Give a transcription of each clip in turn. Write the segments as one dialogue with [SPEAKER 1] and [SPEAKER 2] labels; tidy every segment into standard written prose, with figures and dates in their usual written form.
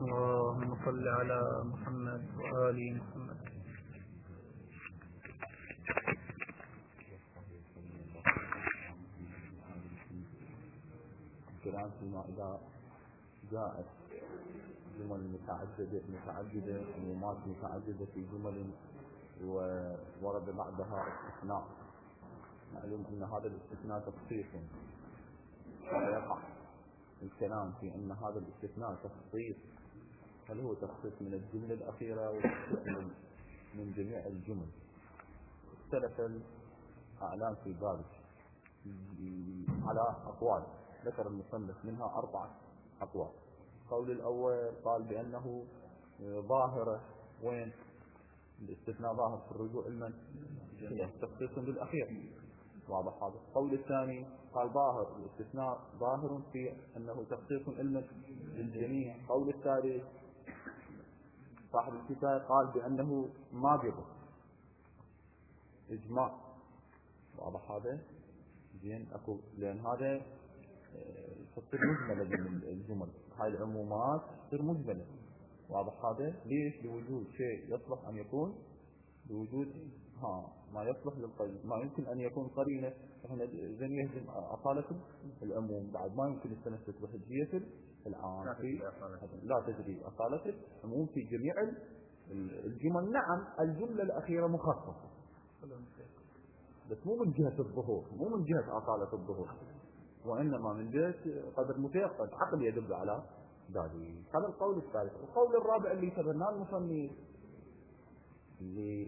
[SPEAKER 1] اللهم صل على محمد وآل محمد.
[SPEAKER 2] الكلام فيما إذا جاءت جمل متعددة عمومات متعددة في جمل وورد بعدها استثناء، معلوم أن هذا الاستثناء تخصيص، فيقع الكلام في أن هذا الاستثناء تخصيص، هل هو تخصيص من الجملة الأخيرة وتخصيص من جميع الجمل؟ اختلف الأعلام في ذلك على أقوال، ذكر المصنف منها 4 أقوال. القول الأول قال بأنه ظاهرة، وين الاستثناء ظاهر في الرجوع المن تخصيص بالأخير، واضح هذا. القول الثاني قال ظاهر الاستثناء ظاهر في أنه تخصيص المن للجميع. القول الثالث صاحب الكتاب قال بأنه ما بيضر إجماع، واضح هذا زين أكو، لأن هذا تصير مجملة من الجمل، هاي العمومات تصير مجملة، واضح هذا. ليش؟ لوجود شيء يصلح أن يكون، لوجود ما يصلح للقرينة، ما يمكن أن يكون قرينة احنا زين يهزم أصالة العموم، بعد ما يمكن التمسك بحجية العام لا تجري أصالة العموم في جميع الجمل. نعم الجملة الأخيرة مخصصة بس مو من جهة الظهور، مو من جهة أصالة الظهور، وإنما من جهة قدر متيقن عقل يدل على ذلك. هذا القول الثالث. القول الرابع اللي تبناه المصنف اللي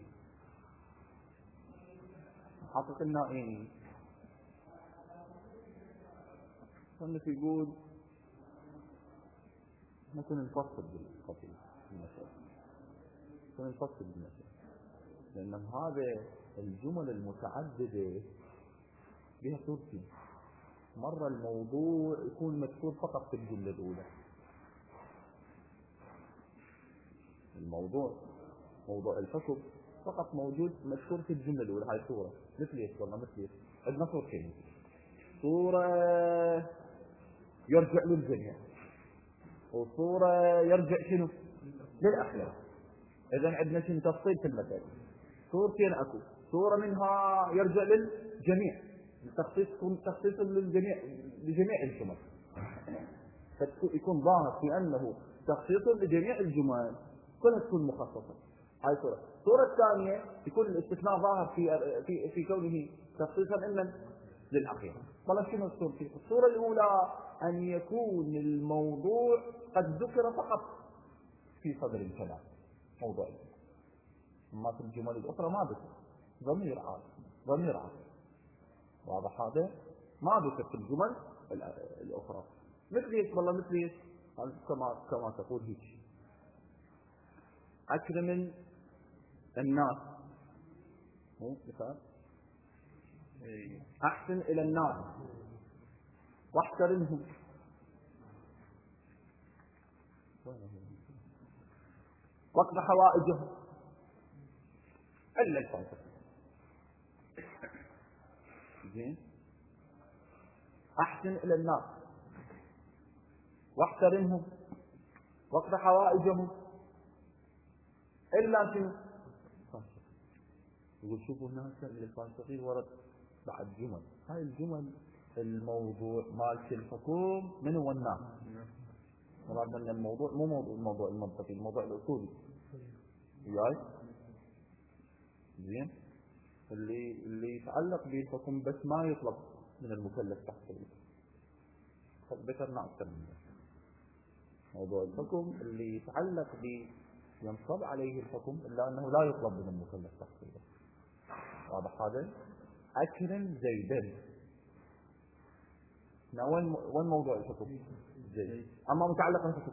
[SPEAKER 2] حقق النائين، المصنف يقول نكون نفصل بالمسألة، لأن هذا الجمل المتعددة بها صورتين. مرة الموضوع يكون مذكور فقط في الجملة الأولى، موضوع الحكم فقط موجود مذكور في الجملة الأولى، هاي صورة مثل ايش؟ والله مثل ايش؟ عندنا صورتين، صورة يرجع للجميع وصورة يرجع شنو؟ للأخيرة. إذن عندنا شنو تفصيل في المثال، صورتين أكو، صورة منها يرجع للجميع، تخصيص لجميع الجمل، فيكون ظاهر في أنه تخصيص لجميع الجمل كلها تكون مخصصة. هاي صورة. الصورة الثانية يكون الاستثناء ظاهر في كونه تخصيصا إلا للأخيرة. طلع شنو الصورتين؟ الصورة الأولى أن يكون الموضوع قد ذكر فقط في صدر الكلام، موضوع، أما في الجمل الأخرى ما ذكر، ضمير عام، واضح هذا؟ ما ذكر في الجمل الأخرى. مثل ايش؟ والله مثل ايش؟ كما تقول هيك: أكرم الناس، مثال، أحسن إلى الناس، واحترمهم، واقض حوائجهم، إلا الفلسفة. زين، أحسن إلى الناس واحترمهم واقض حوائجهم إلا شنو؟ يقول شوفوا هناك للفلسفي ورد بعد جمل، هاي الجمل الموضوع مال الحكم من هو الناس، مراد أن الموضوع مو الموضوع المنطقي، الموضوع الأصولي، وياي زين، اللي يتعلق بالحكم بس ما يطلب من المكلف تحصيله. ذكرنا أكثر من ذلك. موضوع الحكم اللي يتعلق ينصب عليه الحكم إلا أنه لا يطلب من المكلف تحصيله، واضح هذا؟ أكرم زيدا، وين موضوع الحكم؟ زيد. أما متعلق بالحكم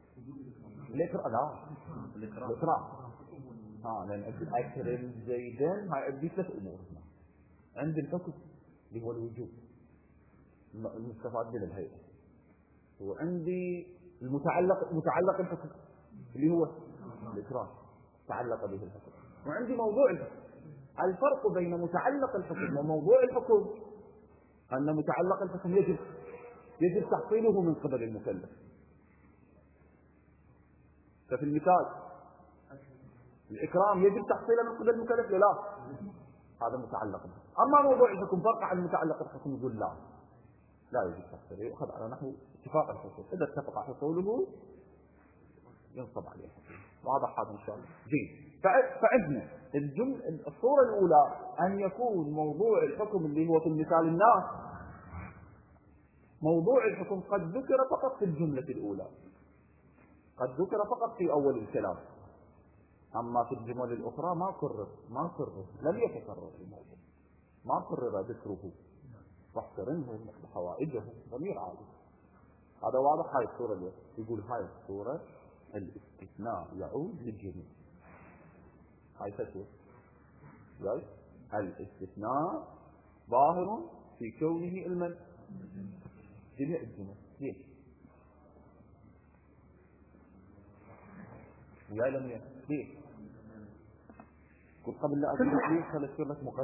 [SPEAKER 2] الإكرام، لأن أكرم زيدا هاي عندي 3 أمور هنا. عندي الحكم اللي هو الوجوب المستفاد من الهيئة، وعندي متعلق الحكم اللي هو الإكرام تعلق به الحكم، وعندي موضوع الحكم. الفرق بين متعلق الحكم وموضوع الحكم أن متعلق الحكم يجب تحصيله من قبل المكلف، ففي المثال الإكرام يجب تحصيله من قبل المكلف لا، هذا متعلق به. أما موضوع الحكم فرق عن المتعلق بالحكم، يقول لا يجب تحصيله، يؤخذ على نحو اتفاق الحصول، إذا اتفق حصوله ينصب عليه حكم. واضح هذا إن شاء الله. جيد. فعندنا الصورة الأولى أن يكون موضوع الحكم اللي هو في المثال الناس، موضوع الحكم قد ذكر فقط في الجملة الأولى، قد ذكر فقط في أول الكلام، أما في الجمل الأخرى ما كرر لم يتكرر الموضوع، ما كرر ذكره واحترمه وحوائجه ضمير عادي. هذا واضح. هاي الصورة اللي يقول هاي الصورة الاستثناء يعود للجميع. هاي تسوى الاستثناء ظاهر في كونه المن جميع الجمل. ليش؟ ويا لم ليش؟ قلت قبل لا أذكر ليش خل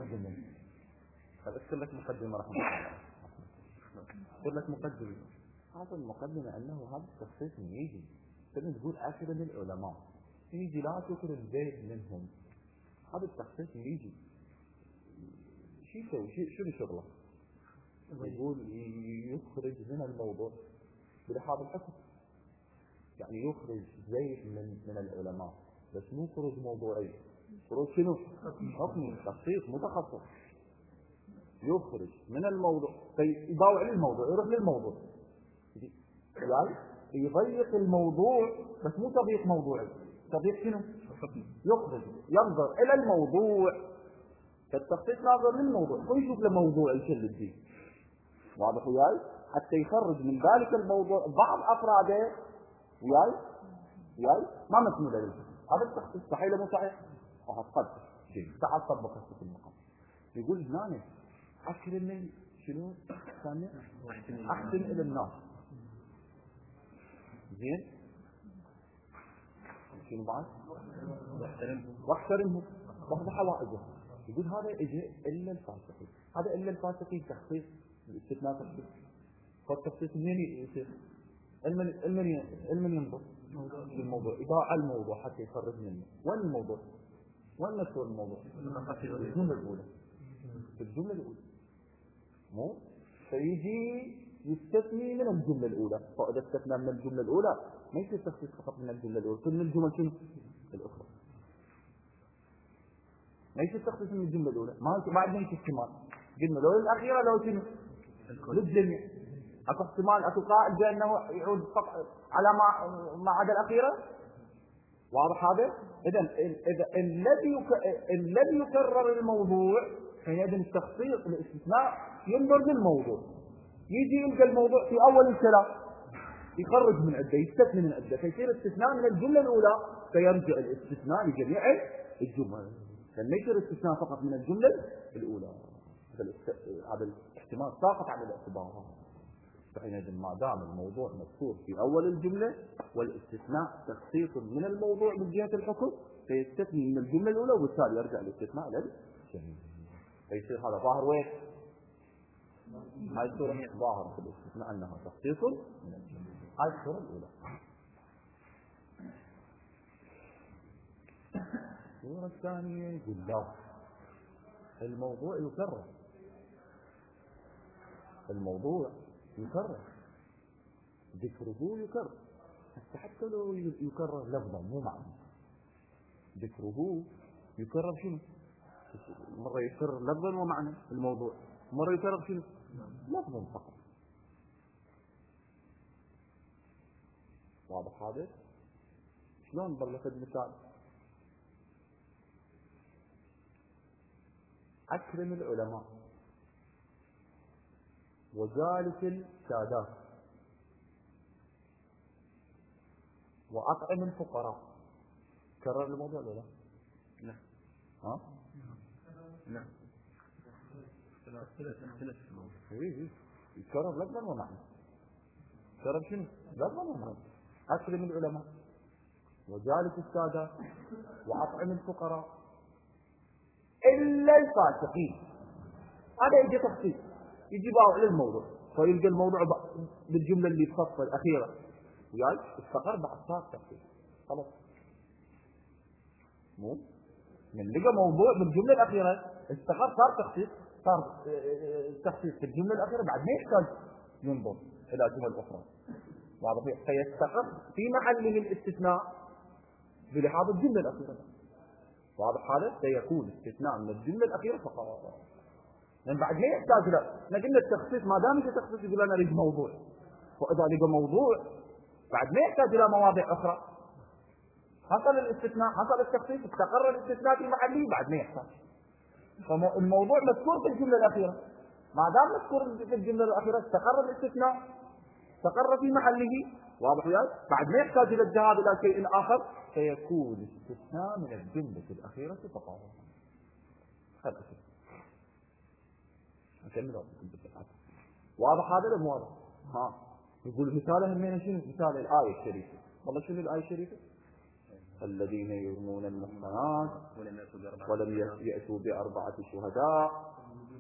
[SPEAKER 2] أذكر لك مقدمة رحمة الله. أذكر لك مقدمة. هذا المقدمة أنه هذا التخصيص يجي تقول أكثر من العلماء يجي لا تكر البيت منهم. هذا التخصيص يجي شو شغله؟ يقول يخرج من الموضوع بلحاظ الحكم، يعني يخرج زيد من العلماء، بس مو خروج موضوعي، خروج شنو؟ حكمي، تخصيص متخصص. يخرج من الموضوع فيضاوع للموضوع، يروح للموضوع، يعني يضيق الموضوع، بس مو تضييق موضوعي، تضييق شنو؟ يخرج ينظر إلى الموضوع، فالتخصيص ناظر للموضوع ويشوف له موضوع يشل الدين. واضح وياي؟ حتى يخرج من ذلك الموضوع بعض أفراده وياي ما مسموح له. هذا التخصيص صحيح ولا مو صحيح؟ قد تعال طبق في المقام. يقول هنا أكرم شنو ثانية؟ أحسن إلى الناس. زين؟ شنو بعد؟ واحترمهم واخذ حوائجه. يقول هذا اجى إلا الفاسقين. هذا إلا الفاسقين تخصيص الاستثناء تخصيص. فالتخصيص منين يصير؟ المن ينظر للموضوع، إضاعة الموضوع حتى يخرج منه. وين الموضوع؟ وين نذكر الموضوع؟ الجملة الأولى. في الجملة الأولى مو فيجي يستثني من الجملة الأولى. فإذا استثنى من الجملة الأولى ما يصير تخصيص فقط من الجملة الأولى، كل الجمل شنو؟ الأخرى. ما يصير تخصيص من الجملة الأولى، ما عندنا احتمال. قلنا لو الأخيرة لو شنو؟ للجميع. أكو احتمال، أكو قائل بأنه يعود على ما عدا الأخيرة. واضح هذا؟ إذا الذي يكرر الموضوع حينئذ التخصيص الاستثناء ينظر للموضوع، يجي يلقى الموضوع في أول الكلام يخرج من عدة، يستثني من عدة، فيصير استثناء من الجملة الأولى، فيرجع الاستثناء لجميع الجمل. لما يصير استثناء فقط من الجملة الأولى، هذا الاحتمال ساقط على الاعتبار. فحينئذ ما دام الموضوع مذكور في أول الجملة والاستثناء تخصيص من الموضوع من جهة الحكم، فيستثني من الجملة الأولى وبالتالي يرجع الاستثناء للجميع. فيصير هذا ظاهر وين؟ هاي الصورة ظاهرة في الاستثناء أنها تخصيص من الجملة. هاي الصورة الأولى. الصورة الثانية يقول لا، الموضوع يكرر، الموضوع يكرر، ذكره يكرر، حتى لو يكرر لفظا مو معنى. ذكره يكرر شنو؟ مرة يكرر لفظا ومعنى الموضوع، مرة يكرر شنو؟ لفظا فقط. واضح هذا؟ شلون ضرب المثال؟ أكرم العلماء وجالس السادات وأطعم الفقراء. كرر الموضوع ولا لا؟
[SPEAKER 1] لا.
[SPEAKER 2] ها؟
[SPEAKER 1] لا.
[SPEAKER 2] يكرر لفظا ومعنى. كرر شنو؟ لفظا ومعنى. أكرم العلماء وجالس السادات وأطعم الفقراء إلا الفاسقين. هذا يجي تخصيص، يجي باوع للموضوع، فيلقى الموضوع بالجملة اللي تفصل الأخيرة وياي استقر بعد صار تخصيص. خلاص مو من لقى موضوع بالجمله الاخيره استقر، صار تخصيص في الجمله الاخيره، بعد ما يحتاج ينظر الى جمل اخرى. واضح؟ فيستقر في محله الاستثناء بلحاظ الجمله الاخيره. واضح هذا؟ سيكون استثناء من الجمله الاخيره فقط، لان بعد ما يحتاج له. احنا قلنا التخصيص ما دام في تخصيص يقول انا اريد موضوع، واذا لقى موضوع بعد ما يحتاج الى مواضع اخرى، حصل الاستثناء، حصل التخصيص، استقر الاستثناء في محله بعد ما يحتاج. فالموضوع مذكور في الجمله الاخيره، ما دام مذكور في الجمله الاخيره استقر الاستثناء، استقر في محله. واضح وياي؟ بعد ما يحتاج الى الذهاب الى شيء اخر فيكون استثناء من الجمله الاخيره فقط. هذا نكمل. واضح هذا ولا مو واضح؟ يقول مثاله همين شنو؟ مثال الايه الشريفه. والله شنو الايه الشريفه؟ الذين يرمون المحصنات ولم يأتوا بأربعة شهداء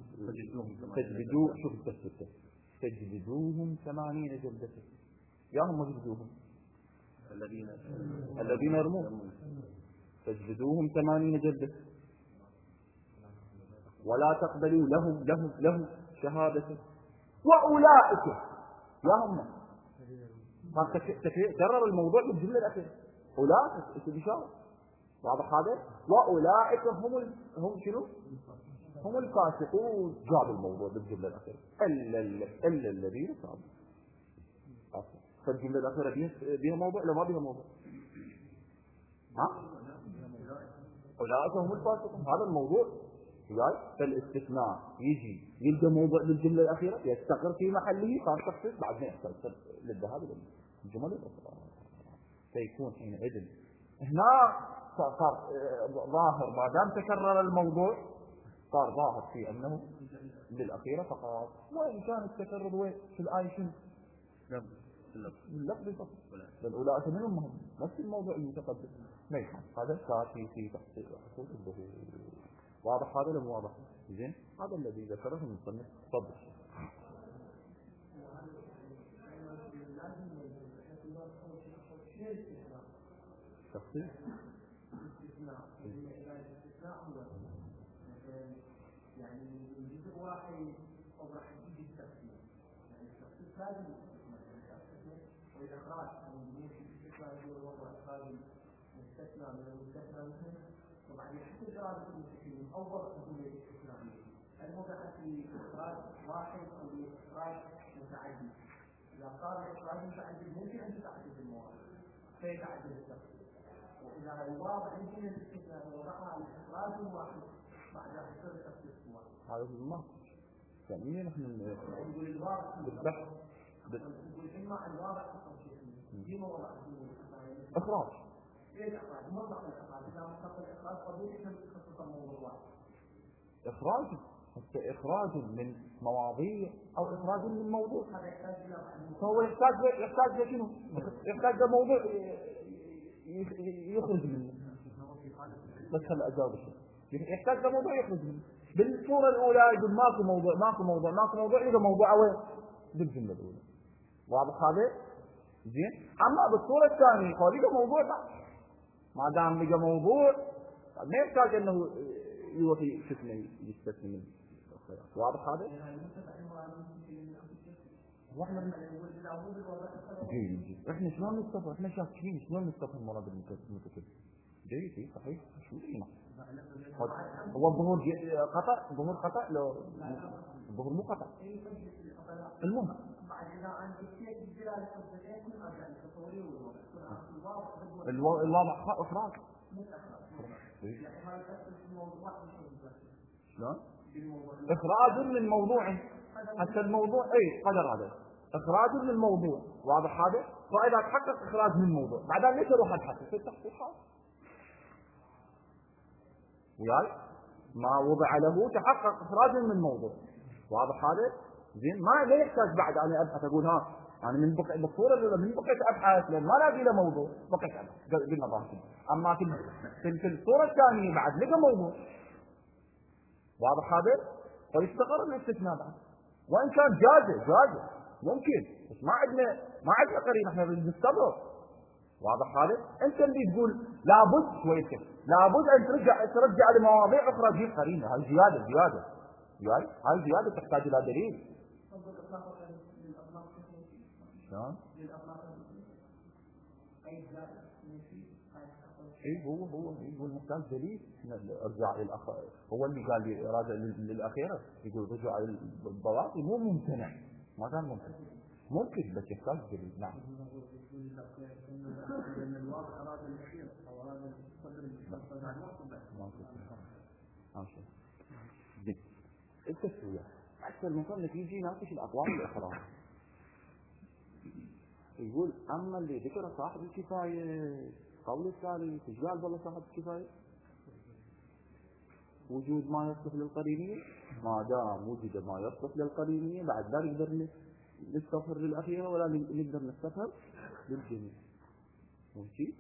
[SPEAKER 2] تجلدوهم 80 جلدة. يا هم تجلدوهم الذين يرمون، تجلدوهم 80 جلدة ولا تقبلوا لهم شهادة وأولئك يا هم. كرر الموضوع بالجملة الأخيرة، أولئك اسم إشارة. واضح هذا؟ وأولئك هم شنو؟ هم الفاسقون. جاب الموضوع بالجملة الأخيرة إلا الذين تابوا. فالجملة الأخيرة بها موضوع ولا ما بها موضوع؟ أولئك هم الفاسقون، هذا الموضوع. فالاستثناء يجي يلقى موضوع بالجملة الأخيرة يستقر في محله، صار تخصيص بعد ما يحتاج للذهاب إلى الجمل الأخرى. فيكون حينئذ هنا صار ظاهر ما دام تكرر الموضوع، صار ظاهر في أنه للأخيرة فقط. وإن كان التكرر وين في الآية شنو؟ اللفظ فقط. أولئك منهم هم نفس الموضوع المتقدم. ما يفهم هذا كافي في تحصيل حصول الظهور. واضح هذا ولا مو واضح؟ زين، هذا الذي ذكره المصنف. تفضل. تخصيص
[SPEAKER 1] يعني جزء واحد او راح يجي التفسير، يعني التفسير لازم والاخراج من الاستثناء هو اخراج مستثنى من المستثنى منه. طبعا يحصل اراده المستثنين اول حصول الاستثنائيه، الموضع في اخراج واحد او اخراج متعدد. اذا صار الاخراج متعدد ممكن ان تتعدد المواضع فيتعدد التفسير، واذا الواضح يمكن الاستثناء وضعها على اخراج واحد بعد حصول التفسير
[SPEAKER 2] هذا ما ثانيا نحن
[SPEAKER 1] نقول الواضح
[SPEAKER 2] بالبحث
[SPEAKER 1] نقول اما الواضح دي موضوع
[SPEAKER 2] اخراج.
[SPEAKER 1] ايه الاخراج؟ موضوع الاخراج اذا مطلق الاخراج طبيعي انه يخصص موضوع
[SPEAKER 2] اخراج، حتى اخراج من مواضيع او اخراج من موضوع.
[SPEAKER 1] هذا يحتاج الى
[SPEAKER 2] فهو يحتاج شنو؟ يحتاج موضوع يخرج منه. بس هلا اجاوب شيء يحتاج موضوع يخرج منه. بالصورة الأولى يقول ماكو موضوع إذا موضوع وين؟ بالجملة الأولى. واضح هذا؟ زين؟ أما بالصورة الثانية قال لقى موضوع ما دام لقى موضوع ما يحتاج أنه يوفي شكله يستثني من الخيرات. واضح هذا؟ جيد. احنا شلون نستفهم؟ احنا شاكين شلون نستفهم مراد المتكلم؟ جيد صحيح. شو هنا؟ هو الظهور ظهور خطأ لو الظهور مو خطأ. المهم الواضح اخراج. شلون؟ اخراج من موضوع، حتى الموضوع اي قدر هذا اخراج من الموضوع. واضح هذا؟ فاذا تحقق اخراج من الموضوع بعدين ليش اروح ابحث في التحقيقات؟ وياي ما وضع له تحقق اخراج من الموضوع. واضح هذا؟ زين، ما يحتاج بعد انا ابحث اقول انا من بالصوره الاولى من بقيت ابحث لان ما لاقي له موضوع بقيت ابحث قلنا ظاهر. اما في الصوره الثانيه بعد لقى موضوع. واضح هذا؟ فيستقر الاستثناء بعد وان كان جازه ممكن، بس ما عندنا قرين احنا نستمر. واضح هذا؟ انت اللي تقول لابد شويه كذا، لابد ان ترجع لمواضيع اخرى تجيب قرينه، هاي زياده هاي زياده تحتاج الى دليل. شلون؟ اي هو يقول محتاج دليل. ارجع هو اللي قال لي راجع للاخيره، يقول رجع للبواقي مو ممتنع، ما كان ممكن بس يحتاج دليل. نعم. التسوية أكثر من صنف يجي يناقش الأقوال الأخرى، يقول أما اللي ذكر صاحب الكفاية قول الثالث ايش قال والله صاحب الكفاية؟ وجود ما يصلح للقرينية، ما دام وجد ما يصلح للقرينية بعد لا نقدر نستظهر للأخيرة ولا نقدر نستظهر للجميع. ماشي؟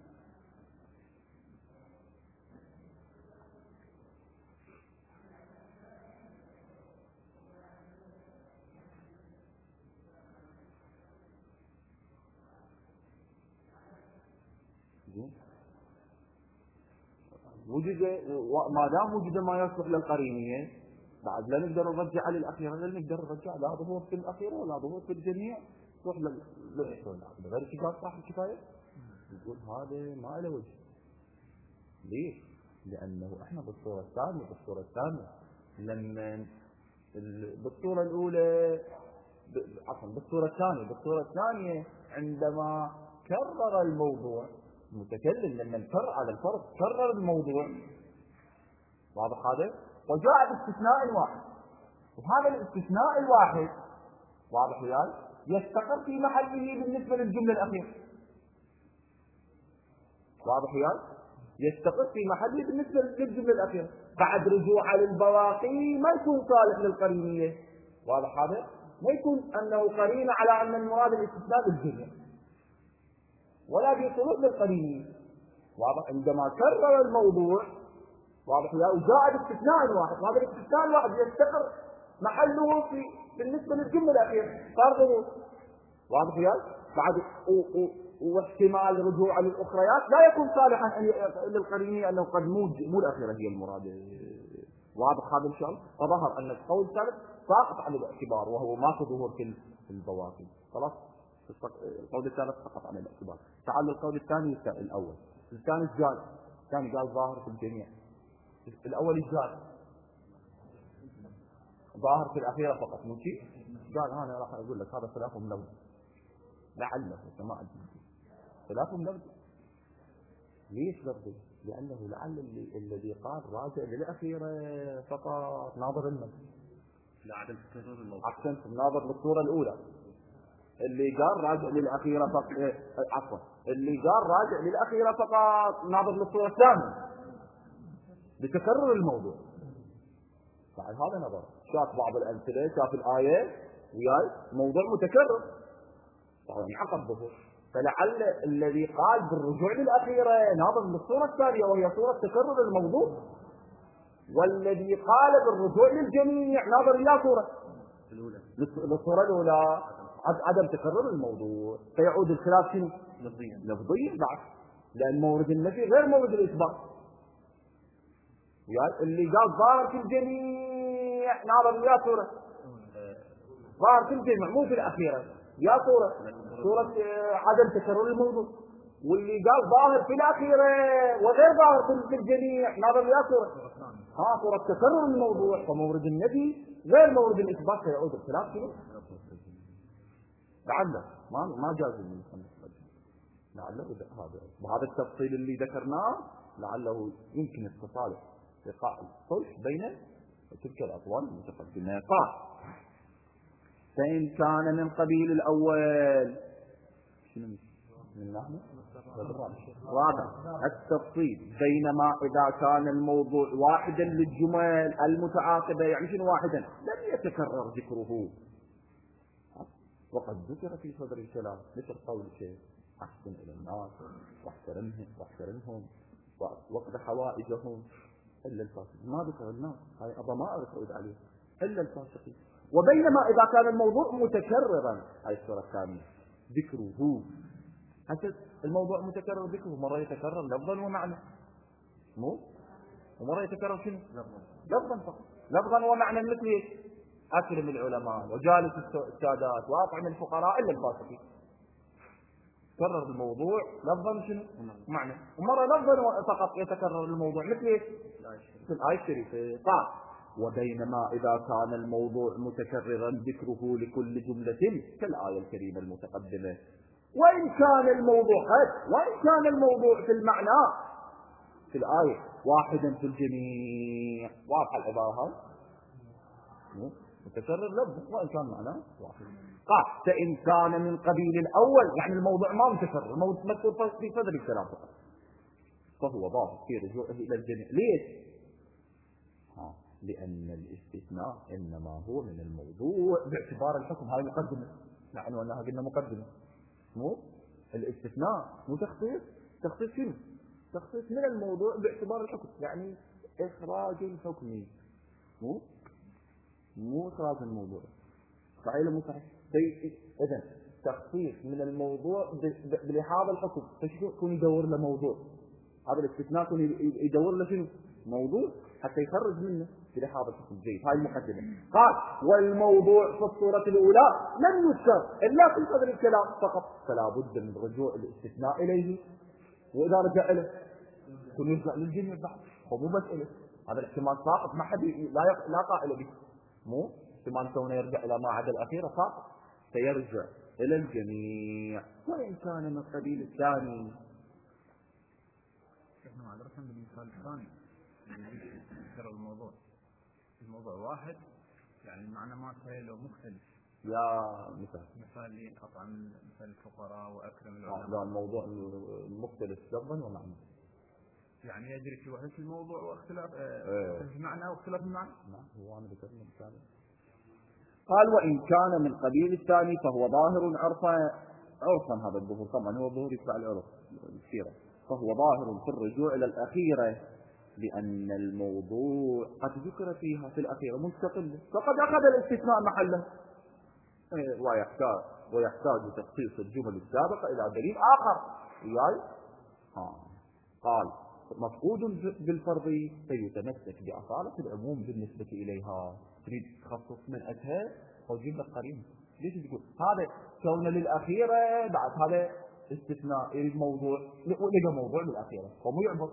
[SPEAKER 2] وجد ما دام وجد ما يصلح للقرينية بعد لا نقدر نرجع للأخيرة، لا نقدر نرجع لا ظهور في الأخيرة ولا ظهور في الجميع، تروح غير كفاية صاحب الكفاية. يقول هذا ما له وجه. ليش؟ لأنه احنا بالصورة الثانية لما بالصورة الأولى عفوا بالصورة الثانية عندما كرر الموضوع المتكلم، لما الفرع على الفرد كرر الموضوع، واضح هذا؟ وجاء باستثناء واحد، وهذا الاستثناء الواحد واضح وياي يستقر في محله بالنسبة للجملة الأخيرة. واضح وياي؟ يستقر في محله بالنسبة للجملة الأخيرة، بعد رجوع للبواقي ما يكون صالح للقرينية. واضح هذا؟ ما يكون أنه قرينة على أن المراد الاستثناء بالجملة ولا بصلح للقرينية. واضح؟ عندما كرر الموضوع واضح وياي وجاء باستثناء واحد، وهذا الاستثناء الواحد يستقر محله بالنسبة للجملة الأخيرة صار ظهور. واضح وياي؟ بعد واحتمال الرجوع للأخريات لا يكون صالحا للقرينية أنه قد مو الأخيرة هي المراد. واضح هذا إن شاء الله؟ فظهر أن القول الثالث ساقط عن الاعتبار وهو ماكو ظهور في البواقي. خلاص القول الثالث سقط عن الاعتبار. تعال القول الثاني الأول. الثاني قال ظاهر في الجميع. الأول قال ظاهر في الأخيرة فقط. مو شيء قال أنا راح أقول لك هذا خلاف ملوث لعله سماع خلاف لفظي. ليش لفظي؟ لأنه لعل الذي قال راجع للأخيرة فقط ناظر المد لعدم تكرر الموضوع. أحسنت، ناظر بالصورة الأولى. اللي قال راجع للأخيرة فقط عفوا اللي قال راجع للأخيرة فقط ناظر بالصورة الثانية لتكرر الموضوع. بعد هذا نظر شاف بعض الأمثلة، شاف الآية وياي موضوع متكرر طبعا عقب ظهور، فلعل الذي قال بالرجوع للأخيرة ناظر للصورة الثانية وهي صورة تكرر الموضوع، والذي قال بالرجوع للجميع ناظر إلى صورة للصورة الأولى عدم تكرر الموضوع، فيعود الخلاف شنو؟ لفظيا بعد، لأن مورد النفي غير مورد الإثبات. اللي قال ظاهر في الجميع ناظر إلى صورة ظاهر في الجميع مو في الأخيرة يا صورة عدم تكرر الموضوع، واللي قال ظاهر في الأخيرة وغير ظاهر في الجميع ناظر يا صورة تكرر الموضوع، فمورد النفي غير مورد الإثبات، فيعود الخلاف شنو؟ لعله ما جاز المصنف لعله هذا وهذا التفصيل اللي ذكرناه لعله يمكن التصالح إيقاع الصلح بين تلك الأقوال المتقدمة. قال فإن كان من قبيل الأول شنو من نحن واضح التفصيل، بينما إذا كان الموضوع واحدا للجمل المتعاقبة، يعني شنو واحدا لم يتكرر ذكره، وقد ذكر في صدر الكلام مثل قول شيء أحسن إلى الناس واحترمهم وقت حوائجهم إلا الفاسقين، ما ذكر الناس هاي أبا ما أرد عليه إلا الفاسقين. وبينما إذا كان الموضوع متكررا هاي الصورة الثانية ذكره الموضوع متكرر ذكره، مرة يتكرر لفظا ومعنى، مو ومرة يتكرر شنو؟ لفظا فقط، لفظا ومعنى، مثل ايش؟ أكرم العلماء وجالس السادات وأطعم الفقراء إلا الفاسقين. كرر الموضوع لفظا شنو؟ معنى. ومرة لفظا فقط يتكرر الموضوع، مثل ايش؟ في الآية الشريفة قال: وبينما إذا كان الموضوع متكررا ذكره لكل جملة كالآية الكريمة المتقدمة، وإن كان الموضوع في المعنى في الآية واحدا في الجميع. واضحة العبارة هاي؟ متكرر لفظ وإن كان معناه واحد. قال: فإن كان من قبيل الأول، يعني الموضوع ما متكرر، الموضوع مذكور في صدر الكلام فقط، فهو ضابط في رجوعه إلى الجميع. ليش؟ لأن الاستثناء إنما هو من الموضوع باعتبار الحكم. هاي مقدمة، نحن وأنها قلنا مقدمة، مو الاستثناء مو تخصيص. تخصيص شنو؟ تخصيص من الموضوع باعتبار الحكم، يعني إخراج الحكم، مو إخراج الموضوع. صحيح ولا مو صحيح؟ إذن تخصيص من الموضوع بلحاظ الحكم، فشو يكون يدور له موضوع؟ هذا الاستثناء يكون يدور له شنو؟ موضوع حتى يخرج منه بلحاظ الحكم. جيد، هاي المقدمة. قال: والموضوع في الصورة الأولى لم يذكر إلا في صدر الكلام فقط، فلا بد من رجوع الاستثناء إليه. وإذا رجع إليه يكون يرجع للجميع بعد، ومو بس إليه. هذا الاحتمال ساقط، ما حد لا قائل به، مو احتمال كونه يرجع إلى ما عدا الأخيرة ساقط، سيرجع إلى الجميع وإن كان من قبيل الثاني.
[SPEAKER 3] نحن على رسم بالمثال الثاني ذكر الموضوع واحد، يعني المعنى ما له مختلف.
[SPEAKER 2] يا
[SPEAKER 3] مثال لي أطعم مثل الفقراء وأكرم العلماء.
[SPEAKER 2] لا، الموضوع مختلف لفظا ومعنى،
[SPEAKER 3] يعني يجري في وحدة الموضوع واختلاف المعنى واختلاف المعنى.
[SPEAKER 2] نعم، هو أنا ذكرت مثال. قال: وإن كان من قبيل الثاني فهو ظاهر عرفا. هذا الظهور طبعا هو ظهور يتبع العرف السيرة، فهو ظاهر في الرجوع إلى الأخيرة، لأن الموضوع قد ذكر فيها في الأخيرة مستقلة، فقد أخذ الاستثناء محله، ويحتاج تخصيص الجمل السابقة إلى دليل آخر. قال: مفقود بالفرض فيتمسك بأصالة العموم بالنسبة إليها. تريد تخصص من أجهة أو تجيب لك قرين. ليش تقول هذا كون للأخيرة بعد هذا استثناء يريد موضوع، لقى موضوع بالأخيرة ومو يعبر.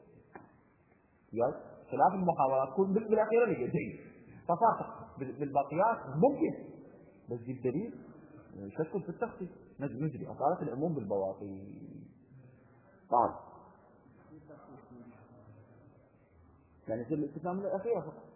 [SPEAKER 2] خلاف المحاولات تكون بالأخيرة لقى جيد، ففارق بالباقيات ممكن، بس جيب دليل شكل في التخصيص. نجري أصالة العموم بالبواقي. قال: يعني في الاستثناء من الأخيرة فقط.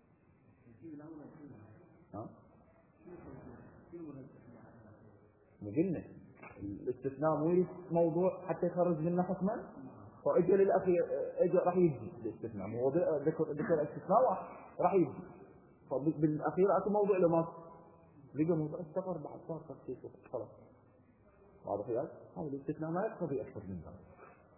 [SPEAKER 2] مجنة الاستثناء مو يريد موضوع حتى يخرج منه حكما، فأجل للأخير راح يجي الاستثناء، مو ذكر الاستثناء راح يجي، فبالأخير أكو موضوع لما لقى موضوع استقر بعد صار تخصيص خلاص. واضح يا؟ هذا الاستثناء ما يقتضي أكثر من ذلك.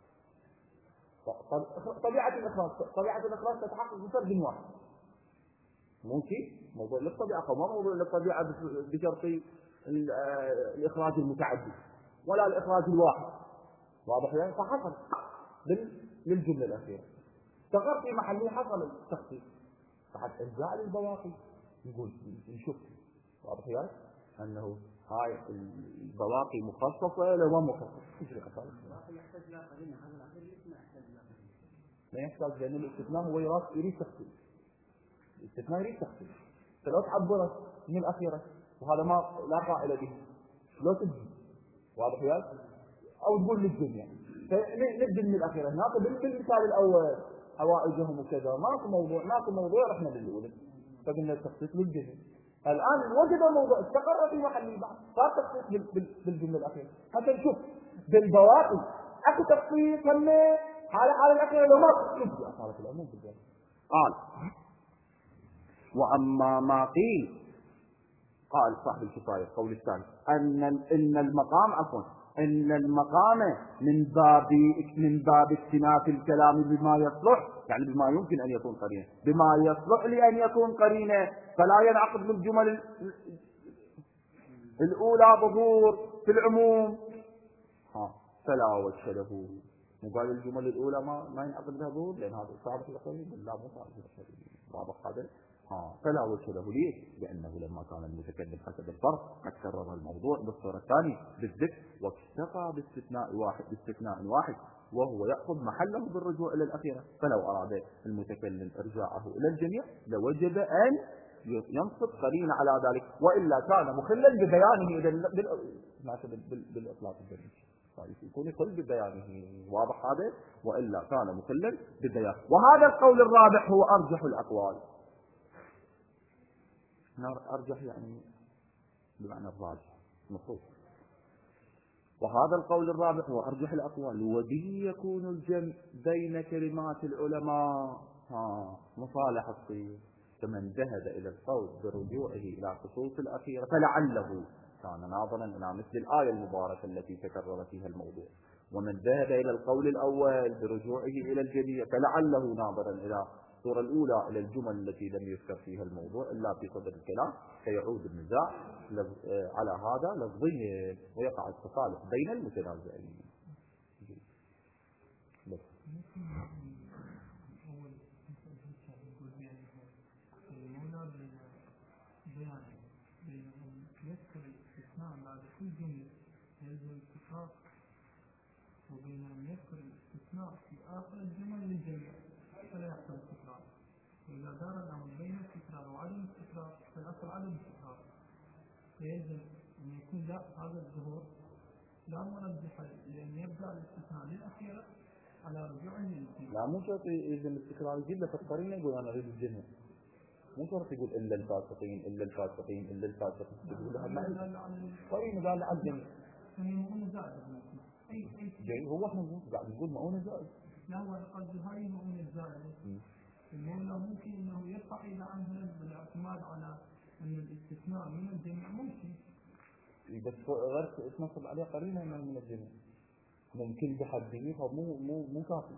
[SPEAKER 2] طبيعة الإخراج تتحقق بفرد واحد، ممكن موضوع للطبيعة أو ما موضوع للطبيعة بشرط الإخراج المتعدد ولا الإخراج الواحد. واضح يعني؟ فحصل للجملة الأخيرة استقر في محله، حصل التخصيص بعد إرجاع للبواقي. نقول نشوف واضح يعني أنه هاي البواقي مخصصة ولا ما مخصصة. لا يحتاج، لأن الاستثناء هو يريد تخصيص. الاستثناء يريد تخصيص، فلو تعبرت من الأخيرة وهذا ما لا قائل به لو تجي. واضح يا؟ أو تقول للجميع فنبدأ من الأخيرة. هناك بالمثال الأول حوائجهم وكذا ماكو موضوع رحنا للأولى، فقلنا التخصيص للجميع. الآن وجد الموضوع استقر في محل بعض، صار تخصيص بالجملة الأخيرة. حتى نشوف بالبواقي أكو تخصيص ولا حال الأخيرة لو ما تخصيص أصالة العموم بالجملة. قال: وأما ما قال صاحب الكفاية قول الثاني إن المقام من باب اكتناف الكلام بما يصلح، يعني بما يمكن أن يكون قرينة، بما يصلح لأن يكون قرينة، فلا ينعقد بالجمل الأولى ظهور في العموم. فلا وجه له. مو قال الجمل الأولى ما ينعقد لها ظهور لأن هذا صعب في الأخير؟ لا مو صعب في الأخير. واضح هذا؟ فلا وجه له. ليش؟ لأنه لما كان المتكلم حسب الفرض قد كرر الموضوع بالصورة الثانية بالذكر واكتفى باستثناء واحد وهو يأخذ محله بالرجوع إلى الأخيرة. فلو أراد المتكلم إرجاعه إلى الجميع لوجب أن ينصب قرينة على ذلك، وإلا كان مخلا ببيانه بالإطلاق الدليل. يكون يقول ببيانه. واضح هذا؟ وإلا كان مخلا ببيانه. وهذا القول الرابع هو أرجح الأقوال. أرجح يعني بمعنى الراجح نصوص. وهذا القول الرابع هو أرجح الأقوال وبه يكون الجمع بين كلمات العلماء مصالح الصيغ. فمن ذهب إلى القول برجوعه إلى خصوص الأخيرة فلعله كان ناظرا إلى مثل الآية المباركة التي تكرر فيها الموضوع، ومن ذهب إلى القول الأول برجوعه إلى الجميع فلعله ناظرا إلى الصورة الأولى إلى الجمل التي لم يذكر فيها الموضوع إلا في صدر الكلام، فيعود النزاع على هذا لفظيا ويقع التصالح بين المتنازعين. بس.
[SPEAKER 1] يذكر الاستثناء بعد كل جملة يلزم التكرار، وبين أن يذكر الاستثناء في آخر الجمل للجميع فلا يحصل التكرار. وإذا دار الأمر بين التكرار وعدم التكرار فالأصل عدم التكرار، فيلزم أن يكون هذا الظهور لا مرجح لأن يبدأ الاستثناء للأخيرة على رجوعه للجميع.
[SPEAKER 2] لا مو شرط يلزم التكرار، يجيب لك القرينة يقول أنا أريد الجميع. مو شرط يقول إلا الفاسقين إلا الفاسقين إلا الفاسقين. يقول لها ما قرينة قال على الجميع.
[SPEAKER 1] مؤونة زائدة.
[SPEAKER 2] جاي هو احنا قاعد نقول مؤونة زائدة.
[SPEAKER 1] لا هو قصدي هاي مؤونة زائدة. المولى ممكن انه يرفع الى عنها بالاعتماد على ان الاستثناء من الجميع ممكن.
[SPEAKER 2] بس غير تنصب عليه قرينة من الجميع. ممكن بحده فمو كافي.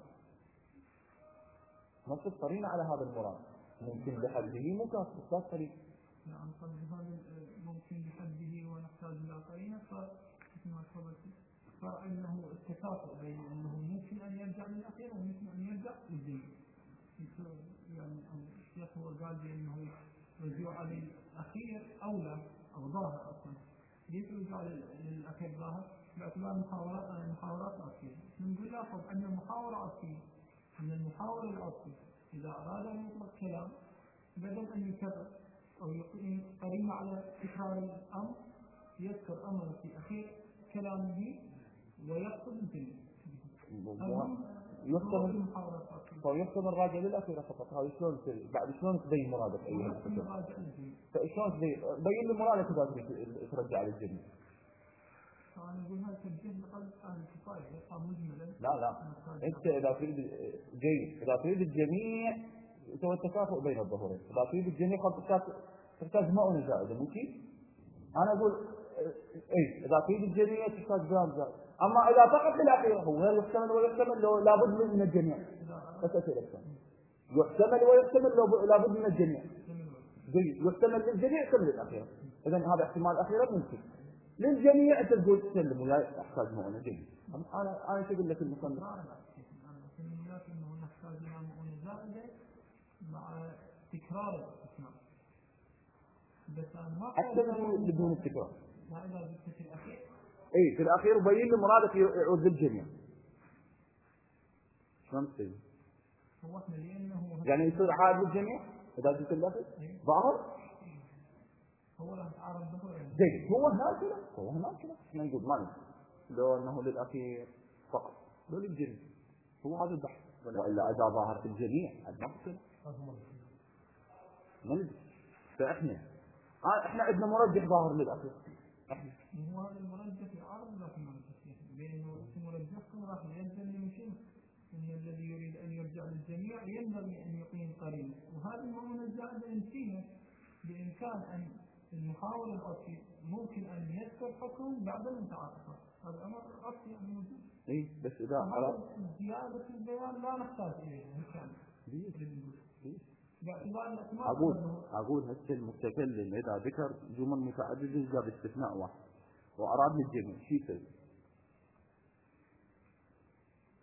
[SPEAKER 2] نصب قرينة على هذا المراد. ممكن بحده مو كافي بس قرينة.
[SPEAKER 1] نعم قصدي هذا ممكن بحده ونحتاج الى قرينة فما تفضلت. فإنه التكافؤ بين أنه ممكن أن يرجع للأخير وممكن أن يرجع للجميع. يعني الشيخ هو قال بأنه رجوع للأخير أولى أو ظاهر أصلا. ليس رجوع للأخير ظاهر باعتبار محاورات أصلية. نقول لاحظ أن المحاورة أصلية، أن المحاور الأصلي إذا أراد أن يطلق كلام بدل أن يكرر أو يقيم قرينة على تكرار الأمر يذكر أمر في أخير كلامه ويقصد الجميع.
[SPEAKER 2] يحتمل الراجع للأخيرة فقط. هذا شلون بعد شلون تبين مرادك أيها الأخير؟ فشلون تبين المرادك إذا ترجع للجميع؟
[SPEAKER 1] أنا أقول هذا تبين بقلب أهل الكفاية يبقى مجملا.
[SPEAKER 2] لا أنت إذا تريد جيد إذا تريد الجميع سوى التكافؤ بين الظهورين. إذا تريد الجميع تحتاج مؤونة زائدة ممكن. أنا أقول إيه إذا تريد الجميع تحتاج بيان زائد. أما إذا فقط للأخير هو يحتمل ويحتمل لابد من الجميع. بس أسئلة يحتمل ويحتمل لابد من الجميع. جيد يحتمل للجميع يحتمل للأخير. إذن هذا احتمال أخيرا ممكن. للجميع أنت تقول تسلم ولا أحتاج مؤونة جيد. أنا أقول لك المصنف.
[SPEAKER 1] إنه نحتاج إلى مؤونة زائدة مع تكرار الاستثناء. بس أنا ما
[SPEAKER 2] أكثر بدون التكرار.
[SPEAKER 1] لا إذا جبت في الأخير.
[SPEAKER 2] إيه في الأخير وبين لي مرادك يعود للجميع. شلون تسوي؟
[SPEAKER 1] هو إحنا لأنه
[SPEAKER 2] يعني يصير عاد للجميع إذا جبت الأخير ظاهر.
[SPEAKER 1] هو له تعارض ظهور.
[SPEAKER 2] جيد هو هناك كذا. إحنا نقول ما نقول لو أنه للأخير فقط لو للجميع. هو هذا البحث. وإلا إذا ظاهر في الجميع البحث ما ندري. فإحنا عندنا مرجح ظاهر للأخير.
[SPEAKER 1] هو هذا المرجح يعارض ذاك المرجح بأنه مرجحكم راح يلزم يمكن أن الذي يريد أن يرجع للجميع ينبغي أن يقيم قرينة. وهذه المؤونة الزائدة نسينا بإمكان أن المحاور الأصلي ممكن أن يذكر حكم بعد المتعاطفة. هذا أمر أصلي موجود.
[SPEAKER 2] إيه بس إذا
[SPEAKER 1] على زيادة البيان لا نحتاج إليه
[SPEAKER 2] أقول هسه المتكلم إذا ذكر جمل متعددة جاب استثناء واحد وأراد للجميع شو يسوي؟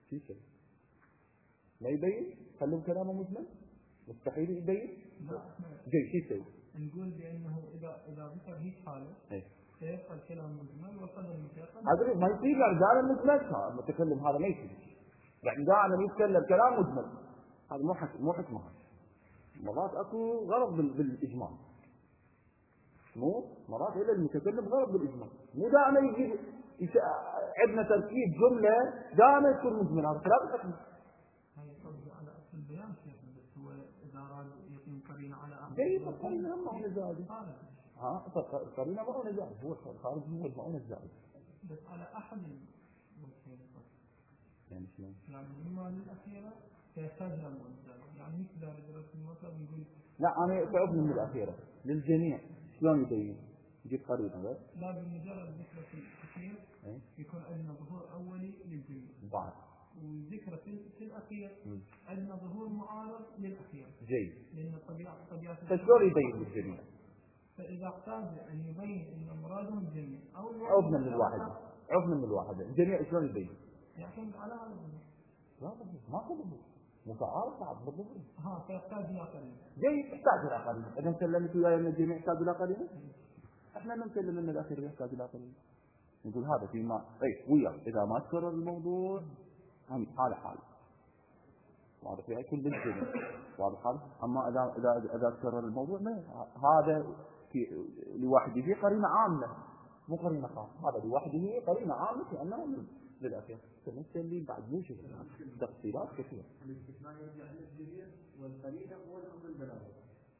[SPEAKER 2] شو يسوي؟ ما يبين؟ خلوا كلامه مجمل؟ مستحيل يبين؟ جاي شو يسوي؟
[SPEAKER 1] نقول بأنه إذا ذكر هيك حالة سيبقى الكلام مجمل والقدر متيقن.
[SPEAKER 2] أدري ما يصير يعني قال المجمل المتكلم هذا ما يصير. يعني قاعد يتكلم كلام مجمل هذا مو حكمة. مرات اكو غلط بالاجمال. مو مرات إلى المتكلم غلط بالاجمال. مو دائما يجيب عندنا تركيب جملة دائما تكون مجمل. هذا خلاف الحكمة.
[SPEAKER 1] هاي قصدي على أصل البيان شيخ بس هو إذا أراد يقيم قرينة على أصل
[SPEAKER 2] جيد القرينة ما هو نزاعي. القرينة ما هو نزاعي. هو الخارج هو ما هو نزاعي.
[SPEAKER 1] بس على أحد المسائل.
[SPEAKER 2] يعني شلون؟
[SPEAKER 1] يعني الإيمان الأخيرة سيحتاج إلى المنزل. يعني مثل درجة المطلب نقول.
[SPEAKER 2] لا أنا تعبني من الأخيرة للجميع. شلون يبين؟ يجيب قرينة بس.
[SPEAKER 1] لا بمجرد ذكر في الأخير يكون عندنا ظهور أولي للجميع.
[SPEAKER 2] بعد.
[SPEAKER 1] وذكر في الأخير عندنا ظهور معارض للأخير.
[SPEAKER 2] جيد.
[SPEAKER 1] لأن طبيعة.
[SPEAKER 2] فشلون يبين للجميع؟
[SPEAKER 1] فإذا احتاج أن يبين أن مراده الجميع أو
[SPEAKER 2] عفنا من الواحد. الجميع شلون يبين؟
[SPEAKER 1] يعتمد على هذا الظهور.
[SPEAKER 2] لا ما كله متعارف بعض بالظهور.
[SPEAKER 1] فيحتاج إلى قرينة.
[SPEAKER 2] جيد يحتاج إلى قرينة. إذا سلمت وياي أن الجميع يحتاج إلى قرينة. إحنا نسلم أن الأخير يحتاج إلى قرينة. نقول هذا فيما ويا إذا ما تكرر الموضوع هم حال واضح في كل بالجميع واضح حال. أما إذا تكرر الموضوع ما هذا لوحده فيه قرينة عامة مو قرينة خاصة. هذا لوحده قرينة عامة لأنه للأخير. فنسلم بعد مو شيء تفصيلات كثيرة.
[SPEAKER 1] الاستثناء يرجع للجميع والقرينة هو الأمر البلاغي.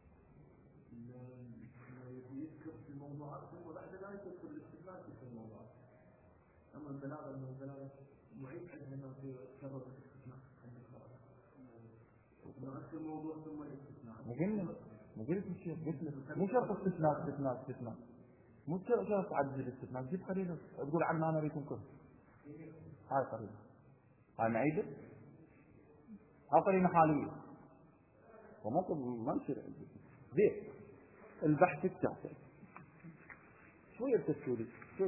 [SPEAKER 1] يذكر في الموضوعات ثم بعد ذلك يذكر الاستثناء في الموضوعات. أما البلاغة معيد عندنا في كرر الاستثناء عند الخارج. نأكد الموضوع ثم الاستثناء.
[SPEAKER 2] مقلت الشيخ قلت مو شرط استثناء. مو شرط عدد الاستثناء. جيب قرينة تقول عنا أنا بيكون كله. هاي قرينة. هاي معيدة. هاي قرينة حالية. وممكن ما نصير ذي البحث التاسع. شوية تفسيري.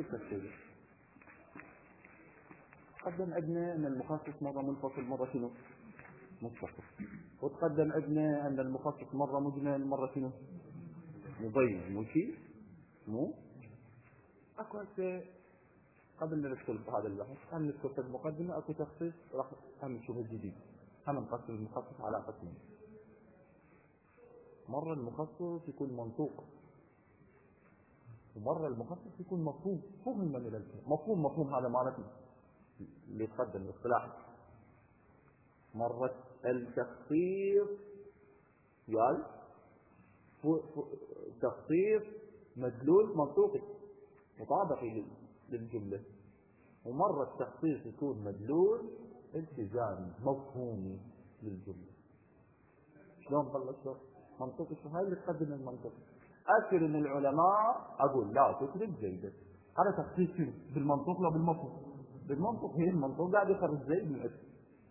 [SPEAKER 2] تقدم عندنا أن المخصص مرة منفصل مرة شنو؟ متصل. وتقدم عندنا أن المخصص مرة مجمل مرة شنو؟ مبين. مو شيء؟ مو؟ أكو قبل أن ندخل بهذا البحث هم ندخل في المقدمة أكو تخصيص راح هم نشوف الجديد. هم نقسم المخصص على قسمين. مرة المخصص يكون منطوق ومرة المخصص يكون مفهوم. فهم من الكلام. مفهوم هذا مالتنا اللي يقدم الاصطلاح. مرة التخصيص يال تخصيص مدلول منطوقي مطابقي للجملة. ومرة التخصيص يكون مدلول التزامي مفهومي للجملة. شلون بلش منطقي؟ شو هاي اللي تقدم المنطق. أكثر من العلماء أقول لا تترك زيدة. هذا تخصيص شنو؟ بالمنطق لا بالمفهوم. بالمنطق هي المنطق قاعد يخرج زيد من اسم.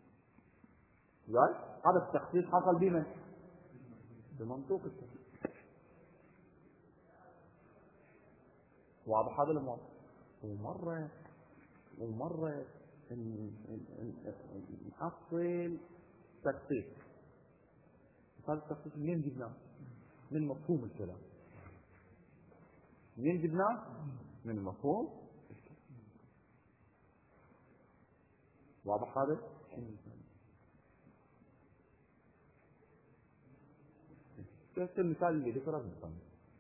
[SPEAKER 2] هذا التخصيص حصل بمن؟ بمنطوق التخصيص. واضح هذا الأمر. ومرة نحصل تخصيص. هذا التخصيص منين جبناه؟ من مفهوم الكلام. منين جبناه؟ من مفهوم الكلام. واضح هذا؟ شفت المثال اللي ذكره بالضبط.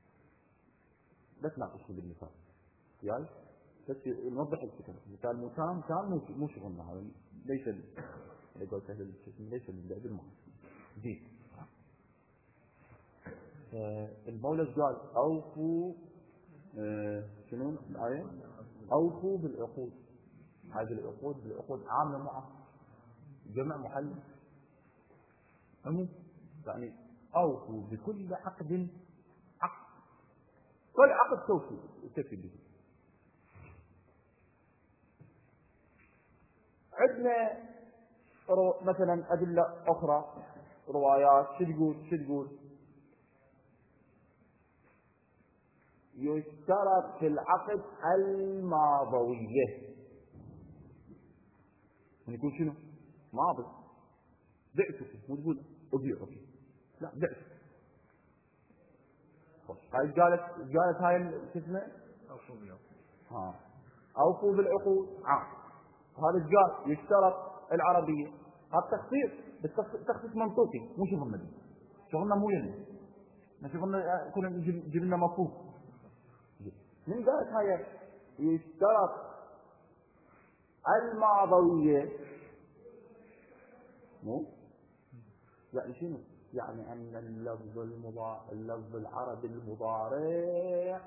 [SPEAKER 2] بس ناقش بالمثال. ياي بس نوضح الفكرة. مثال مو تام مو شغلنا هذا. ليس اللي قلت أهل الجسم ليس اللعب المحسن. دي المولى قال أوفوا شنو الآية؟ أوفوا بالعقود. هذه العقود عامة مع جمع محل عموم. يعني أوفوا بكل عقد كل عقد توفي به. عندنا مثلا أدلة أخرى روايات شو تقول يشترط في العقد الماضوية. يكون شنو؟ ماضي بعتك مو تقول أبيعك، لا بعتك. هاي قالت هاي شو اسمه أوفوا بالعقود هذا قال يشترط العربية. هذا تخصيص منطوقي مو شغلنا، شغلنا مو يلي شغلنا كنا نجيب لنا مفهوم. من قالت هاي يشترط الماضوية؟ مو يعني شنو؟ يعني أن اللفظ العربي المضارع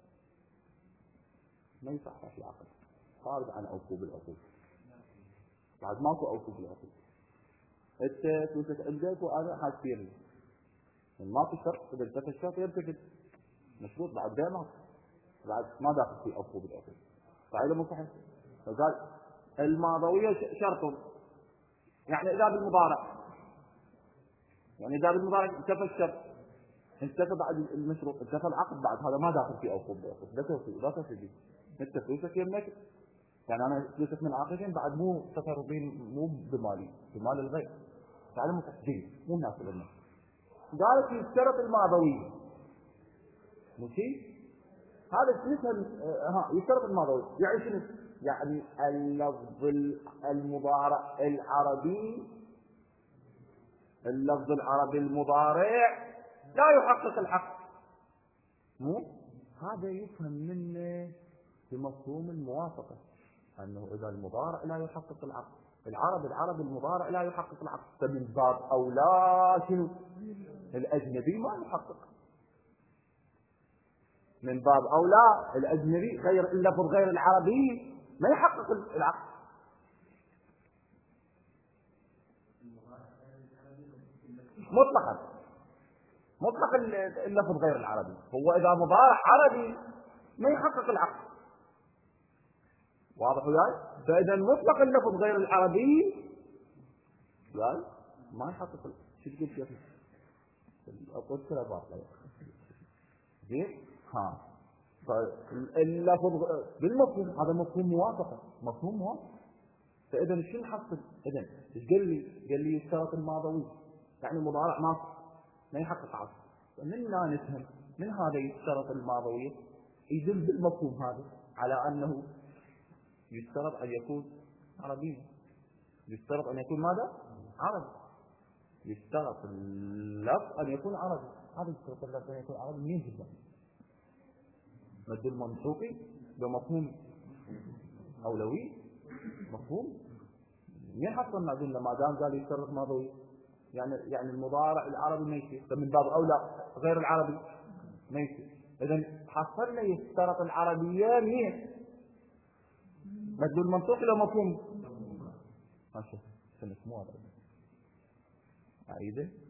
[SPEAKER 2] ما يصح في العقد، خارج عن أوفوا بالعقود. بعد ماكو أوفوا بالعقود، انت توسك عندك وأنا حاسبيني ماكو شرط، إذا انتفى الشرط يرتكب مشروط بعد دائما بعد ما داخل في أوفوا بالعقود. فإذا مو صحيح. فقال الماضوية شرط، يعني إذا بالمضارع، يعني إذا بالمضارع انتفى الشرط، انتفى بعد المشروط، انتفى العقد، بعد هذا ما داخل في أوفوا بالعقود. لا تفيد انت فلوسك يمك، يعني انا فلوسك من عاقدين بعد مو تصرفين مو بمالي، بمال الغير، تعلموا تحديد مو ناس لنا. قالت يشترط الماضوية مو شيء هذا اسمه يشترط الماضوية. يعني شنو؟ يعني اللفظ المضارع العربي، اللفظ العربي المضارع لا يحقق العقد. مو هذا يفهم منه بمفهوم الموافقة، أنه إذا المضارع لا يحقق العقد، العربي المضارع لا يحقق العقد، فمن باب أولى شنو؟ الأجنبي ما يحقق، من باب أولى الأجنبي غير اللفظ غير العربي ما يحقق العقد. مطلق اللفظ غير العربي، هو إذا مضارع عربي ما يحقق العقد. واضح وياي؟ فإذا مطلق اللفظ غير العربي قال ما يحقق. شو تقول يا أخي؟ أقول كذا باطل. زين؟ فاللفظ بالمفهوم هذا مفهوم موافقة، مفهوم موافقة. فإذا شو نحصل؟ إذا إيش قال لي يشترط الماضوي، يعني المضارع ما يحقق عقد. فمن لا نفهم من هذا يشترط الماضوية يدل بالمفهوم هذا على أنه يشترط أن يكون عربيا. يشترط أن يكون ماذا؟ عربي. يشترط اللفظ أن يكون عربي. هذا يشترط اللفظ أن يكون عربي مين جدا؟ مد المنطوقي بمفهوم أولوي، مفهوم مين حصلنا قلنا ما دام قال يشترط ماضوي يعني المضارع العربي ما يصير، فمن باب أولى غير العربي ما يصير. إذا حصلنا يشترط العربية مين؟ مدلول المنطوق لو مفهوم ماشي. شنو اسمه هذا؟ عايده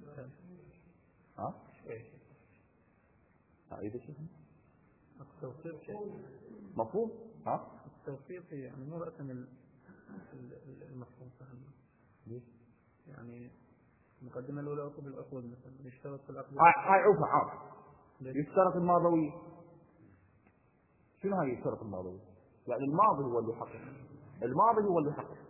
[SPEAKER 2] عايده شو
[SPEAKER 3] التوصيف شيء
[SPEAKER 2] مفهوم
[SPEAKER 3] التوصيف يعني مو رأسا المفهوم فهم
[SPEAKER 2] ليش
[SPEAKER 3] يعني المقدمة الأولى عقب العقود مثلا يشترط في العقد
[SPEAKER 2] هاي عوفة يشترط الماضوي. شنو هاي يشترط الماضوي؟ يعني الماضي هو اللي يحقق، الماضي هو اللي يحقق.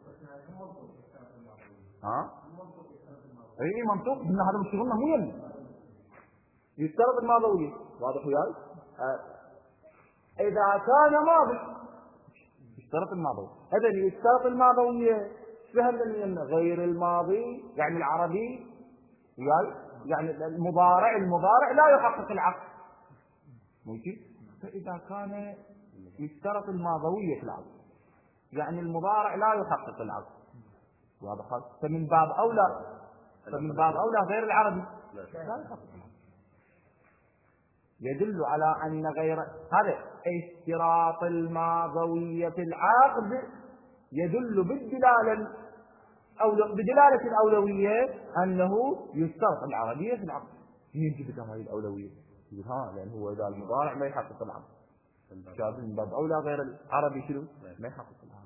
[SPEAKER 2] اي منطوق ان هذا مش شغلنا، مو يلي يشترط الماضوية. واضح وياي؟ اذا كان ماضي يشترط الماضوي. اذا يشترط الماضوية فهمنا ان غير الماضي يعني العربي يعني المضارع لا يحقق العقد. ممكن. فاذا كان يشترط الماضوية في العقد يعني المضارع لا يحقق العقد. واضح؟ فمن باب أولى غير العربي لا يحقق العقد. يدل على أن غير هذا اشتراط الماضوية في العقد يدل بدلالة الأولوية أنه يشترط العربية في العقد. يجب هذه الأولوية لأن هو إذا المضارع ما يحقق العقد شاب من باب أولى غير العربي شنو ما يحقق العقد.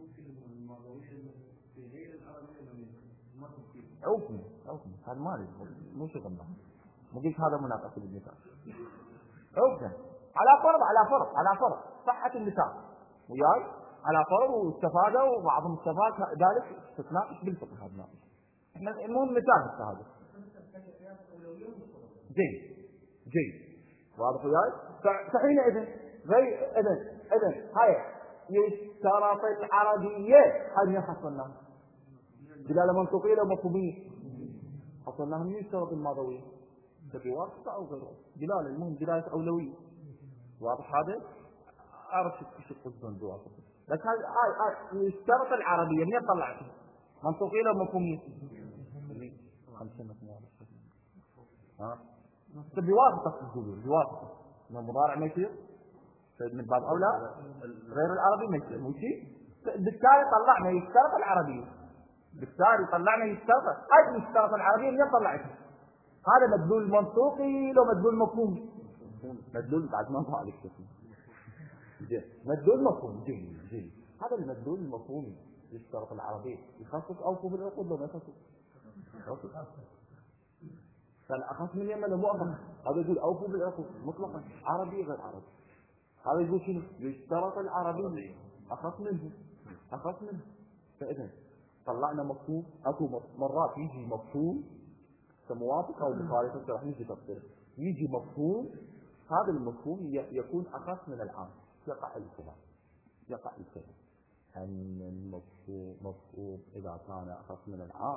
[SPEAKER 2] عوفني هذا مالي مو شغلنا، مو قلت هذا مناقصة بالنساء. عوفنا على فرض صحة النساء وياي على طول واستفادوا وبعضهم استفاد ذلك تتناقش بالفقه هذا ناقش. احنا المهم نتابع هذا. جيد واضح وياي؟ فحينئذ إذن هاي يشترط العربية هذه حصلناها دلالة منطقية لو مفهومية حصلناها من يشترط الماضوية بواسطة أو غيره دلالة المهم دلالة أولوية واضح هذا؟ أعرف شو قصدون بواسطة بس هاي يشترط العربية من يطلعتها منطقية لو مفهومية 5 مفهوم بواسطة تقولون بواسطة من المضارع ما يصير من باب أولى غير العربي ما يصير ماشي بالتالي طلعنا يشترط العربية بالتالي طلعنا يشترط هاي يشترط العربية من طلعتها هذا مدلول منطوقي لو مدلول مفهومي مدلول بعد ما هو عليك مدلول مفهوم جيد هذا المدلول المفهومي يشترط العربية يخصص أوفوا بالعقود لو ما يخصص فالأخص من يمن مو أخص هذا يقول أوفوا بالعقود مطلقا عربي غير عربي هذا يقول شنو يشترط العربي أخص منه فإذا طلعنا مفهوم أكو مرات يجي مفهوم كموافق أو مخالف راح نجي تفسير يجي مفهوم هذا المفهوم يكون أخص من العام يقع الكلام أن المفهوم إذا كان أخص من العام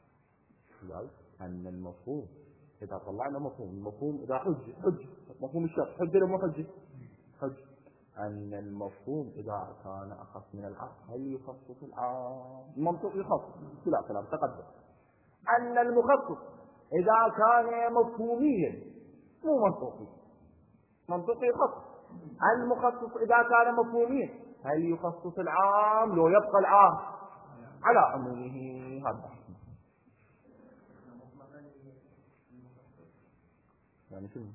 [SPEAKER 2] أن المفهوم إذا طلعنا المفهوم إذا حج مفهوم الشرط حج لما حج أن المفهوم إذا كان أخص من العام هل يخصص العام المنطق يخصص كلا كلام تقدم أن المخصص إذا كان مفهوميا مو منطقي يخصص المخصص إذا كان مفهوميا هل يخصص العام لو يبقى العام على عمومه هذا يعني شنو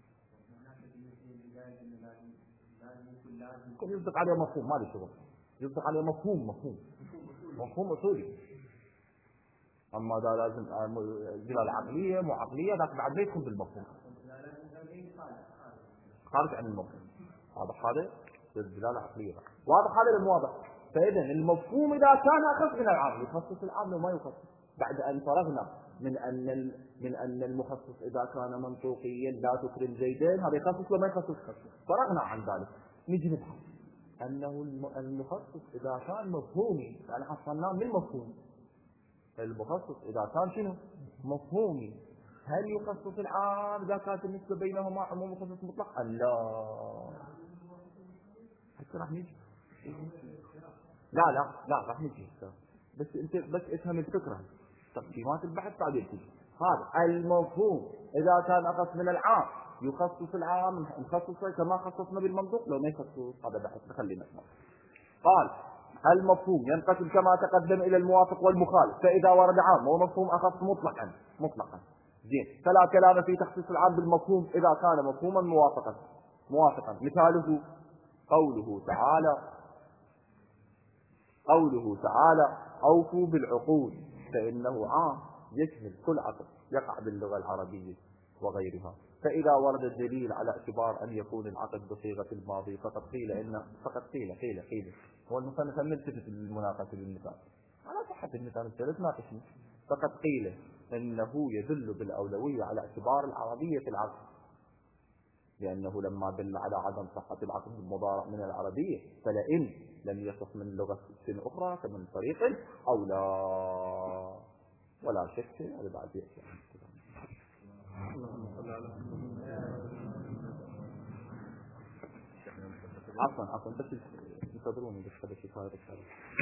[SPEAKER 2] يصدق عليه مفهوم ما له شغل يصدق عليه مفهوم أصولي أما ده لازم دلالة عقلية مو عقلية ذاك بعد ما يدخل بالمفهوم خارج عن المفهوم هذا دلالة عقلية واضح هذا المواضح فإذا المفهوم إذا كان أخص من العام يخصص العام وما يخصص بعد أن فرغنا من أن المخصص إذا كان منطوقيا لا تكرم زيدين هذا يخصص وما يخصص فرغنا عن ذلك نجي نبحث أنه المخصص إذا كان مفهومي يعني حصلناه من مفهوم المخصص إذا كان شنو مفهومي هل يخصص العام إذا كانت النسبة بينهما عموم وخصوص مطلق لا حتى راح نجي لا راح نجي بس انت بس افهم الفكرة تقسيمات البحث بعدين تجي هذا المفهوم إذا كان أخص من العام يخصص العام نخصصه كما خصصنا بالمنطوق لو ما يخصص هذا بحث نخلينا قال المفهوم ينقسم كما تقدم إلى الموافق والمخالف فإذا ورد عام هو مفهوم أخص مطلقا زين فلا كلام في تخصيص العام بالمفهوم إذا كان مفهوما موافقا مثاله قوله تعالى أوفوا بالعقود فإنه عام يشمل كل عقد يقع باللغة العربية وغيرها فإذا ورد الدليل على اعتبار أن يكون العقد بصيغة الماضي فقد قيل هو المصنف نلتفت المناقشة بالمثال على صحة المثال الثالث ناقشني فقد قيل إنه يدل بالأولوية على اعتبار العربية في العقد لأنه لما دل على عدم صحة العقد المضارع من العربية فلئن لم يصح من لغة أخرى فمن طريق أو لا ولا شك هذا بعد يأتي عفوا بس ينتظروني بس هذا شيء